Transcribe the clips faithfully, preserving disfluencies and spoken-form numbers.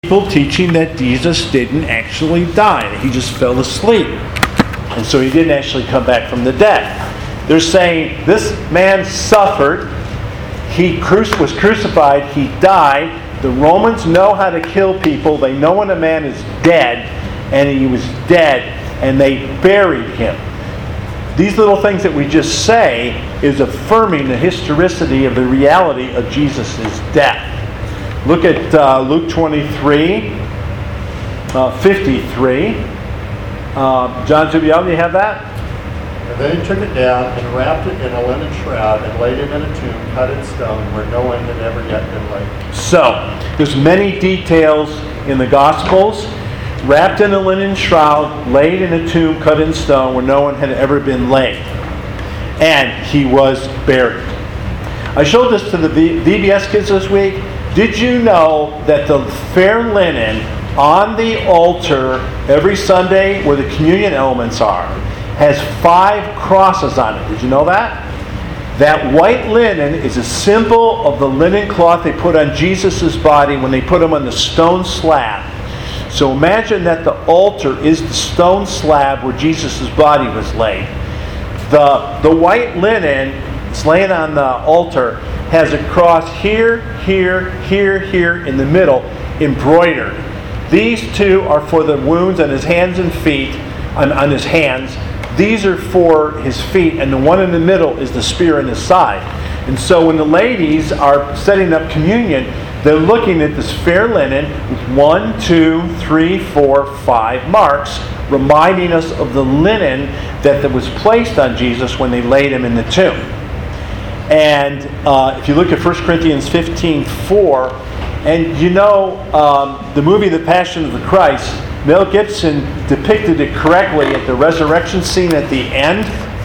people teaching that Jesus didn't actually die, that he just fell asleep. And so he didn't actually come back from the dead. They're saying this man suffered, he cru- was crucified, he died. The Romans know how to kill people. They know when a man is dead, and he was dead, and they buried him. These little things that we just say is affirming the historicity of the reality of Jesus' death. Look at uh, Luke twenty-three, uh, fifty-three. Uh, John Zubiel, do you have that? And then he took it down and wrapped it in a linen shroud and laid it in a tomb cut in stone where no one had ever yet been laid. So, there's many details in the Gospels. Wrapped in a linen shroud, laid in a tomb cut in stone where no one had ever been laid. And he was buried. I showed this to the V B S kids this week. Did you know that the fair linen on the altar every Sunday where the communion elements are has five crosses on it? Did you know that? That white linen is a symbol of the linen cloth they put on Jesus' body when they put him on the stone slab. So imagine that the altar is the stone slab where Jesus' body was laid. The, the white linen that's laying on the altar has a cross here, here, here, here in the middle, embroidered. These two are for the wounds on his hands and feet, on, on his hands. These are for his feet, and the one in the middle is the spear in his side. And so when the ladies are setting up communion, they're looking at this fair linen with one, two, three, four, five marks, reminding us of the linen that, that was placed on Jesus when they laid him in the tomb. And uh, if you look at First Corinthians fifteen four, and you know um, the movie The Passion of the Christ, Mel Gibson depicted it correctly at the resurrection scene at the end.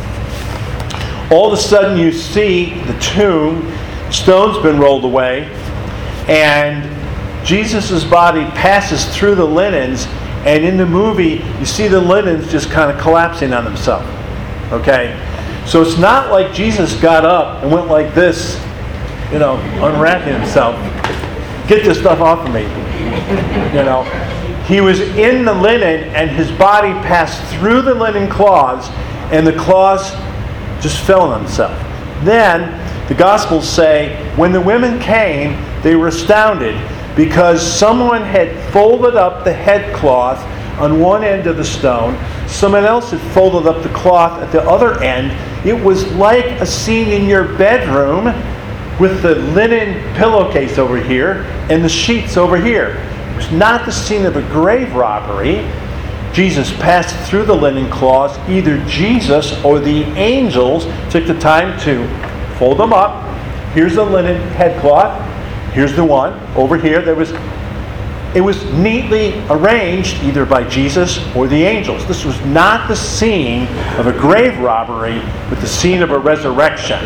All of a sudden you see the tomb, stone's been rolled away, and Jesus' body passes through the linens, and in the movie you see the linens just kind of collapsing on themselves. Okay? So it's not like Jesus got up and went like this, you know, unwrapping himself. Get this stuff off of me. You know. He was in the linen, and his body passed through the linen cloths, and the cloths just fell on themselves. Then, the Gospels say, when the women came, they were astounded because someone had folded up the headcloth on one end of the stone. Someone else had folded up the cloth at the other end. It was like a scene in your bedroom with the linen pillowcase over here and the sheets over here. It was not the scene of a grave robbery. Jesus passed through the linen cloths. Either Jesus or the angels took the time to fold them up. Here's the linen headcloth. Here's the one over here. There was, it was neatly arranged either by Jesus or the angels. This was not the scene of a grave robbery, but the scene of a resurrection.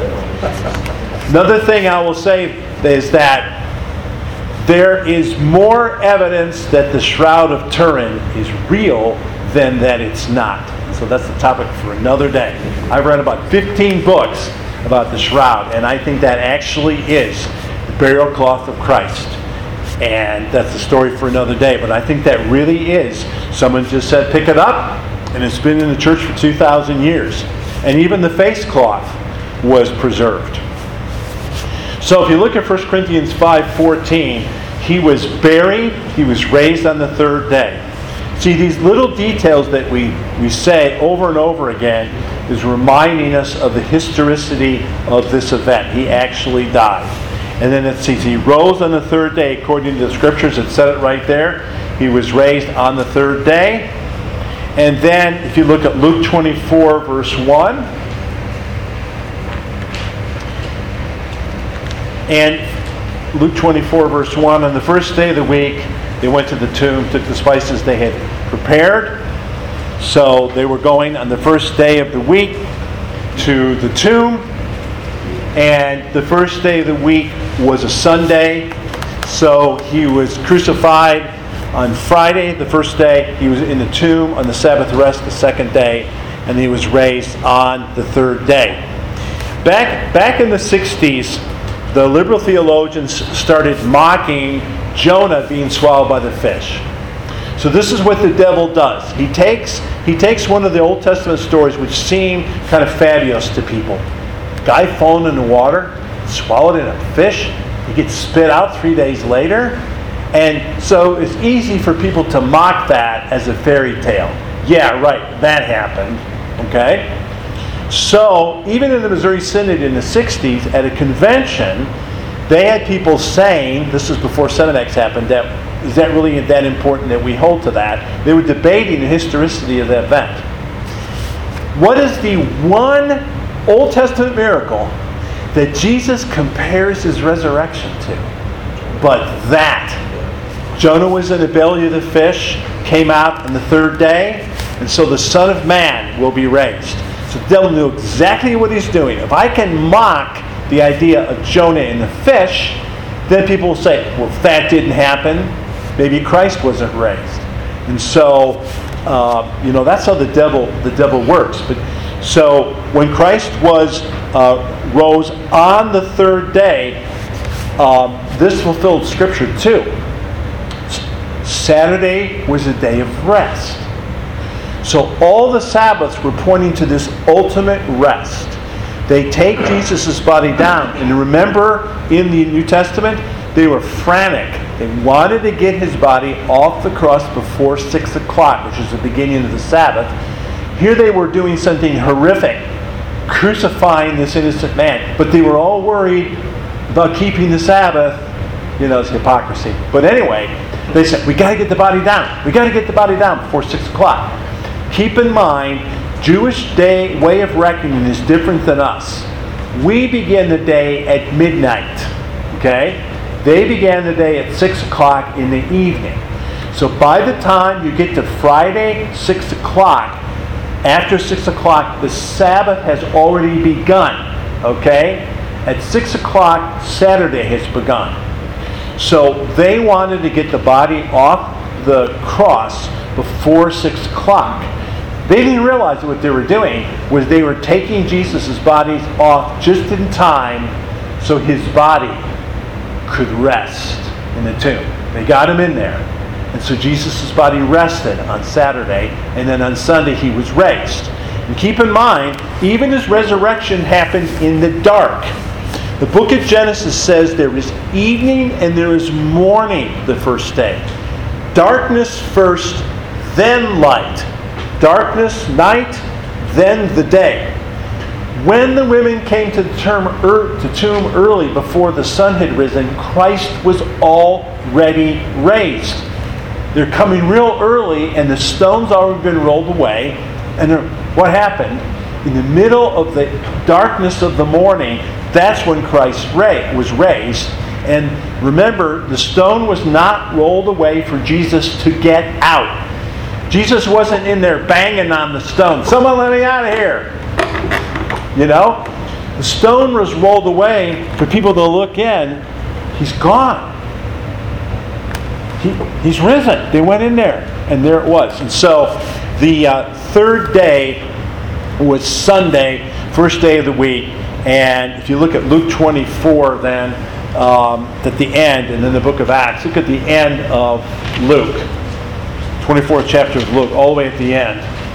Another thing I will say is that there is more evidence that the Shroud of Turin is real than that it's not. So that's the topic for another day. I've read about fifteen books about the Shroud, and I think that actually is the burial cloth of Christ. And that's the story for another day. But I think that really is. Someone just said, pick it up, and it's been in the church for two thousand years. And even the face cloth was preserved. So if you look at First Corinthians five fourteen, he was buried, he was raised on the third day. See, these little details that we, we say over and over again is reminding us of the historicity of this event. He actually died. And then it says he rose on the third day according to the scriptures. It said it right there. He was raised on the third day. And then if you look at Luke twenty-four verse one, and Luke twenty-four verse one, on the first day of the week, they went to the tomb, took the spices they had prepared. So they were going on the first day of the week to the tomb. And the first day of the week was a Sunday. So he was crucified on Friday, the first day. He was in the tomb on the Sabbath rest, the second day. And he was raised on the third day. Back, back in the sixties, the liberal theologians started mocking Jonah being swallowed by the fish. So this is what the devil does. He takes he takes one of the Old Testament stories which seem kind of fabulous to people. Guy falling in the water, swallowed in a fish, he gets spit out three days later. And so it's easy for people to mock that as a fairy tale. Yeah, right, that happened. Okay? So even in the Missouri Synod in the sixties, at a convention, they had people saying, this is before Senex happened, that is that really that important that we hold to that? They were debating the historicity of that event. What is the one Old Testament miracle that Jesus compares his resurrection to? But that. Jonah was in the belly of the fish, came out on the third day, and so the Son of Man will be raised. So the devil knew exactly what he's doing. If I can mock the idea of Jonah in the fish, then people will say, well, if that didn't happen, maybe Christ wasn't raised. And so, uh, you know, that's how the devil the devil works. But so when Christ was uh, rose on the third day, um, this fulfilled Scripture too. Saturday was a day of rest. So all the Sabbaths were pointing to this ultimate rest. They take Jesus' body down. And remember, in the New Testament, they were frantic. They wanted to get his body off the cross before six o'clock, which is the beginning of the Sabbath. Here they were doing something horrific, crucifying this innocent man. But they were all worried about keeping the Sabbath. You know, it's hypocrisy. But anyway, they said, we got to get the body down. We got to get the body down before six o'clock. Keep in mind, Jewish day way of reckoning is different than us. We begin the day at midnight. Okay? They began the day at six o'clock in the evening. So by the time you get to Friday, six o'clock, after six o'clock, the Sabbath has already begun. Okay? At six o'clock, Saturday has begun. So they wanted to get the body off the cross before six o'clock. They didn't realize that what they were doing was they were taking Jesus' body off just in time so his body could rest in the tomb. They got him in there. And so Jesus' body rested on Saturday, and then on Sunday he was raised. And keep in mind, even his resurrection happened in the dark. The book of Genesis says there is evening and there is morning the first day. Darkness first, then light. Darkness, night, then the day. When the women came to the tomb, er, to tomb early before the sun had risen, Christ was already raised. They're coming real early and the stone's already been rolled away. And what happened? In the middle of the darkness of the morning, that's when Christ was raised. And remember, the stone was not rolled away for Jesus to get out. Jesus wasn't in there banging on the stone. Someone let me out of here. You know? The stone was rolled away for people to look in. He's gone. He, he's risen. They went in there. And there it was. And so the uh, third day was Sunday, first day of the week. And if you look at Luke twenty-four then, um, at the end, and then the book of Acts, look at the end of Luke. twenty-fourth chapter of Luke, all the way at the end.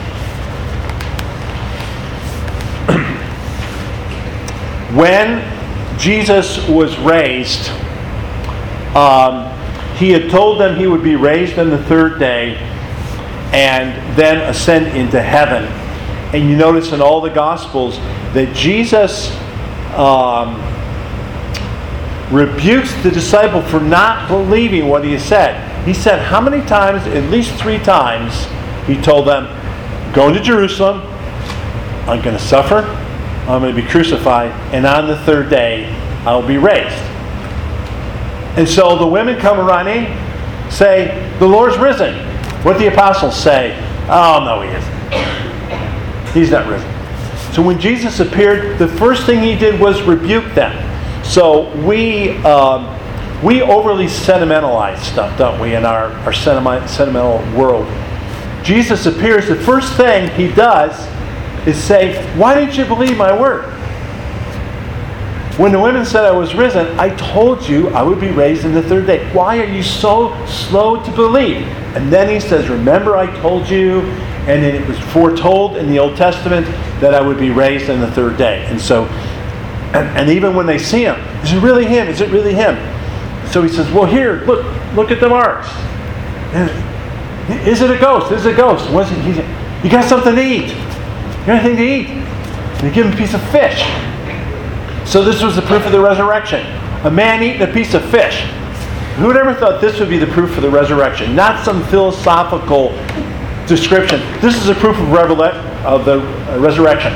When Jesus was raised, um, he had told them he would be raised on the third day and then ascend into heaven. And you notice in all the Gospels that Jesus um, rebukes the disciple for not believing what he said. He said how many times? At least three times he told them, go to Jerusalem, I'm going to suffer, I'm going to be crucified, and on the third day I'll be raised. And so the women come running, say, the Lord's risen. What the apostles say, oh no, he isn't. He's not risen. So when Jesus appeared, the first thing he did was rebuke them. So we um, we overly sentimentalize stuff, don't we, in our, our sentiment, sentimental world. Jesus appears, the first thing he does is say, why didn't you believe my word? When the women said I was risen, I told you I would be raised in the third day. Why are you so slow to believe? And then he says, remember I told you, and then it was foretold in the Old Testament that I would be raised in the third day. And so, and, and even when they see him, is it really him? Is it really him? So he says, well, here, look, look at the marks. And, is it a ghost? Is it a ghost? Was it, he said, you got something to eat. You got anything to eat? And they give him a piece of fish. So this was the proof of the resurrection. A man eating a piece of fish. Who would ever thought this would be the proof of the resurrection? Not some philosophical description. This is a proof of, revela- of the uh, resurrection.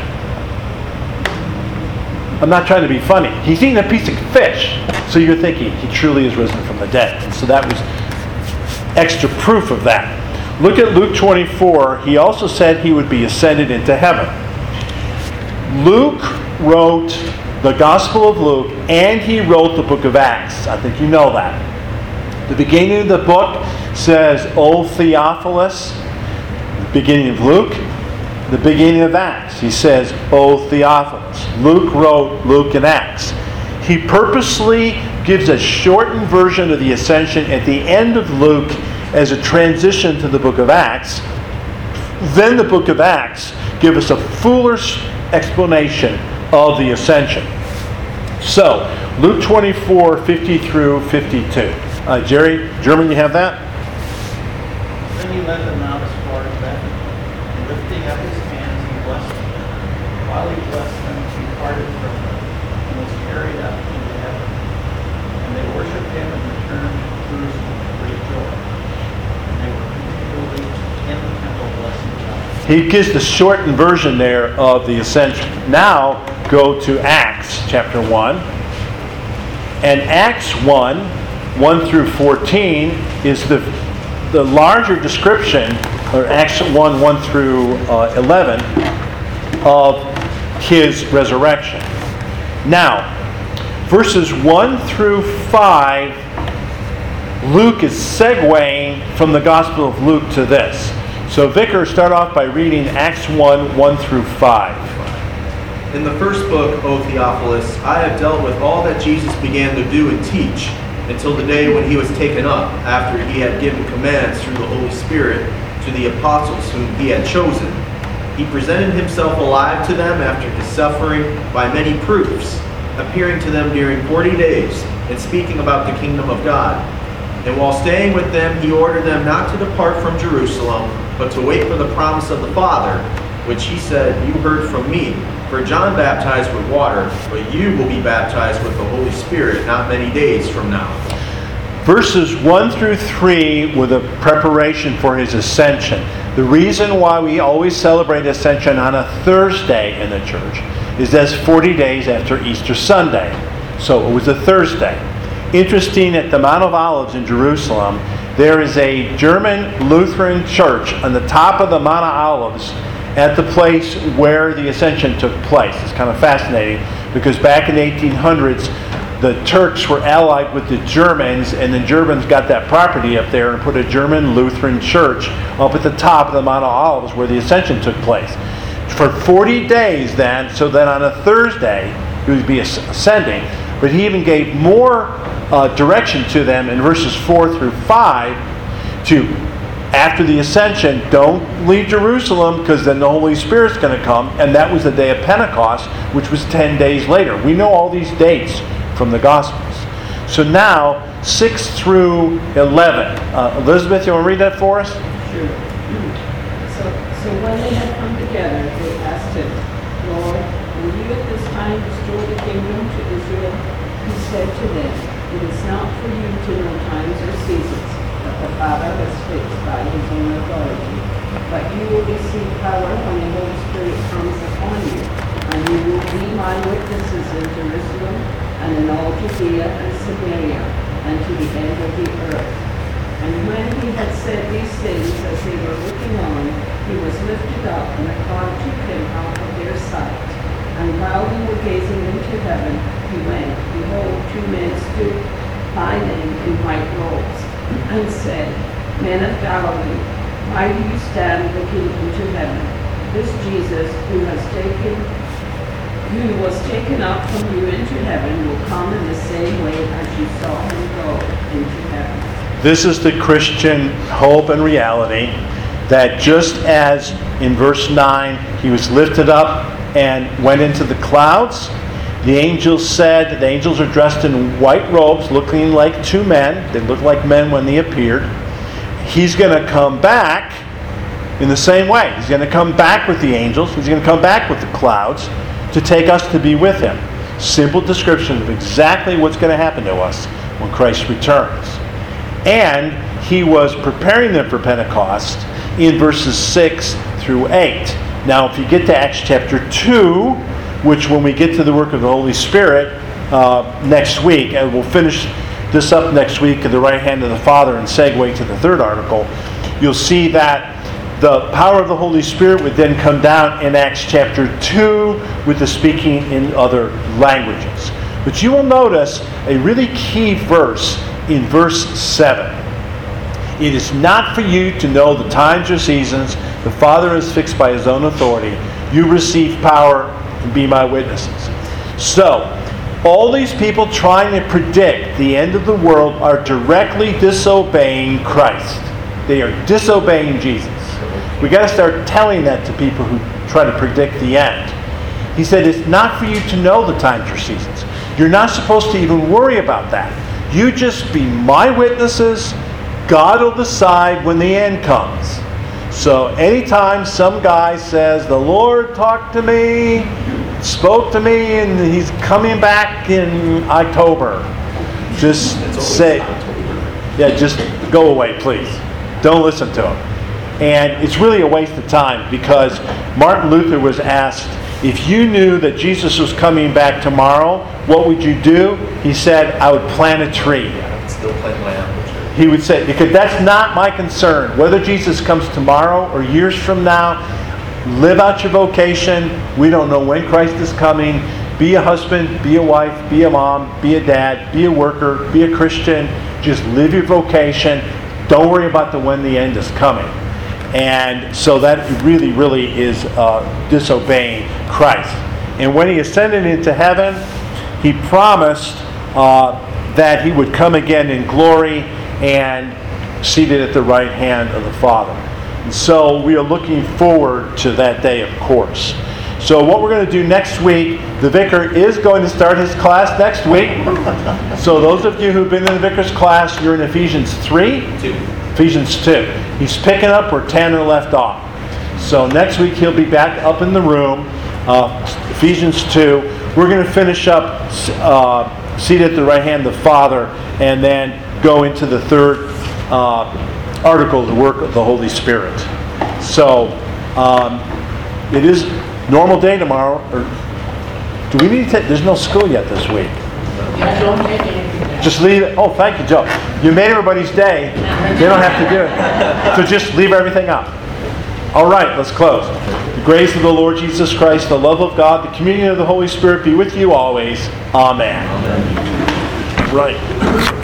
I'm not trying to be funny. He's eating a piece of fish. So you're thinking he truly is risen from the dead. And so that was extra proof of that. Look at Luke twenty-four. He also said he would be ascended into heaven. Luke wrote the Gospel of Luke, and he wrote the book of Acts. I think you know that. The beginning of the book says, O Theophilus. The beginning of Luke. The beginning of Acts, he says, O Theophilus. Luke wrote Luke and Acts. He purposely gives a shortened version of the ascension at the end of Luke as a transition to the book of Acts. Then the book of Acts gives us a fuller explanation of the ascension. So, Luke twenty-four, fifty through fifty-two. Uh, Jerry, German, you have that? Then he led them out as far as Bethany, and lifting up his hands, he blessed them. While he blessed them, he parted from them, and was carried up into heaven. And they worshipped him and returned to Jerusalem with great joy. And they were continually in the temple blessing God. He gives the shortened version there of the ascension. Now, go to Acts chapter one. And Acts one, one through fourteen, is the, the larger description, or Acts one, one through uh, eleven, of his resurrection. Now, verses one through five, Luke is segueing from the Gospel of Luke to this. So, Vicar, start off by reading Acts one, one through five. In the first book, O Theophilus, I have dealt with all that Jesus began to do and teach until the day when he was taken up, after he had given commands through the Holy Spirit to the apostles whom he had chosen. He presented himself alive to them after his suffering by many proofs, appearing to them during forty days and speaking about the kingdom of God. And while staying with them, he ordered them not to depart from Jerusalem, but to wait for the promise of the Father, which he said, you heard from me. For John baptized with water, but you will be baptized with the Holy Spirit not many days from now. Verses one through three were the preparation for his ascension. The reason why we always celebrate Ascension on a Thursday in the church is that's forty days after Easter Sunday. So it was a Thursday. Interesting, at the Mount of Olives in Jerusalem, there is a German Lutheran church on the top of the Mount of Olives at the place where the Ascension took place. It's kind of fascinating because back in the eighteen hundreds, the Turks were allied with the Germans, and the Germans got that property up there and put a German Lutheran church up at the top of the Mount of Olives where the Ascension took place. For forty days then, so then on a Thursday, he would be ascending. But he even gave more uh, direction to them in verses four through five to, after the ascension, don't leave Jerusalem because then the Holy Spirit's going to come. And that was the day of Pentecost, which was ten days later. We know all these dates from the Gospels. So now, six through eleven. Uh, Elizabeth, you want to read that for us? Sure. So, so when they had come together, they asked him, Lord, will you at this time restore the kingdom to Israel? He said to them, it is not for you to know times or seasons that the Father has fixed by his own authority. But you will receive power when the Holy Spirit comes upon you, and you will be my witnesses in Jerusalem, and in all Judea and Samaria, and to the end of the earth. And when he had said these things, as they were looking on, he was lifted up, and a cloud took him out of their sight. And while they were gazing into heaven, he went, behold, two men stood by them in white robes, and said, Men of Galilee, why do you stand looking into heaven? This Jesus, who has taken, who was taken up from you into heaven will come in the same way as you saw him go into heaven. This is the Christian hope and reality, that just as in verse nine he was lifted up and went into the clouds, the angels said, the angels are dressed in white robes looking like two men. They looked like men when they appeared. He's going to come back in the same way. He's going to come back with the angels. He's going to come back with the clouds to take us to be with him. Simple description of exactly what's going to happen to us when Christ returns. And he was preparing them for Pentecost in verses six through eight. Now, if you get to Acts chapter two, which when we get to the work of the Holy Spirit uh, next week, and we'll finish this up next week at the right hand of the Father and segue to the third article, you'll see that the power of the Holy Spirit would then come down in Acts chapter two with the speaking in other languages. But you will notice a really key verse in verse seven. It is not for you to know the times or seasons the Father has fixed by his own authority. You receive power and be my witnesses. So, all these people trying to predict the end of the world are directly disobeying Christ. They are disobeying Jesus. We got to start telling that to people who try to predict the end. He said, it's not for you to know the times or seasons. You're not supposed to even worry about that. You just be my witnesses. God will decide when the end comes. So anytime some guy says, the Lord talked to me, spoke to me, and he's coming back in October, just say, yeah, just go away, please. Don't listen to him. And it's really a waste of time, because Martin Luther was asked, if you knew that Jesus was coming back tomorrow, what would you do? He said, I would plant a tree. Yeah, still playing my apple tree. He would say, because that's not my concern. Whether Jesus comes tomorrow or years from now, live out your vocation. We don't know when Christ is coming. Be a husband, be a wife, be a mom, be a dad, be a worker, be a Christian. Just live your vocation. Don't worry about the when the end is coming. And so that really, really is uh, disobeying Christ. And when he ascended into heaven, he promised uh, that he would come again in glory and seated at the right hand of the Father. And so we are looking forward to that day, of course. So what we're going to do next week, the vicar is going to start his class next week. So those of you who've been in the vicar's class, you're in Ephesians three? Two. Ephesians two. He's picking up where Tanner left off. So next week he'll be back up in the room. Uh, Ephesians two. We're going to finish up uh, seated at the right hand of the Father, and then go into the third uh, article, the work of the Holy Spirit. So um, it is normal day tomorrow. Or do we need to take? There's no school yet this week. Yeah, don't take anything. Just leave it. Oh, thank you, Joe. You made everybody's day. They don't have to do it. So just leave everything up. All right, let's close. The grace of the Lord Jesus Christ, the love of God, the communion of the Holy Spirit be with you always. Amen. Amen. Right.